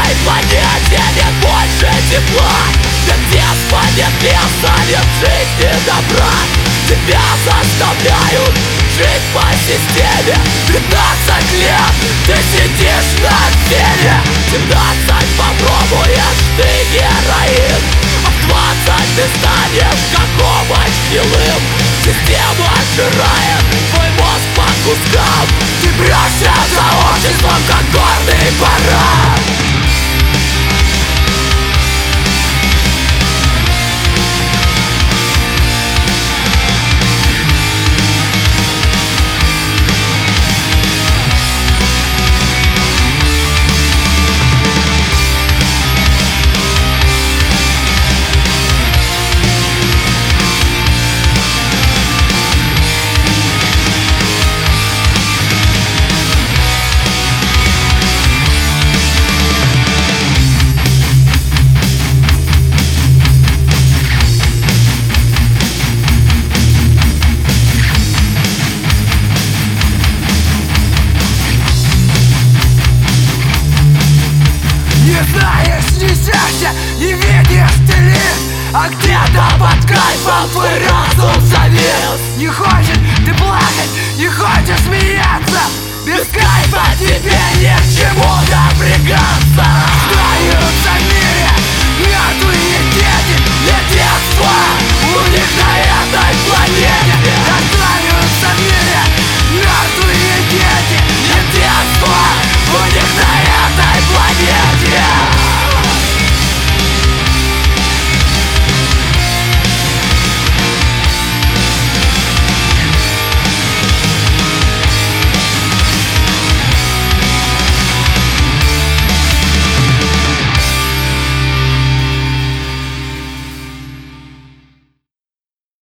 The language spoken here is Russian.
твоей планете нет больше тепла, где спадет леса, нет жизни добра. Тебя заставляют жить по системе. 15 лет ты сидишь на фене, 17 попробуешь ты героин, а в 20 ты станешь как овощ гнилым. Система сжирает твой мозг по кускам, ты брешься за обществом, как горный баран. Не знаешь, несешься, не видишь ты лишь, а где-то под кайфом твой разум завис. Не хочешь ты плакать, не хочешь смеяться, без кайфа тебе ни к чему добраться.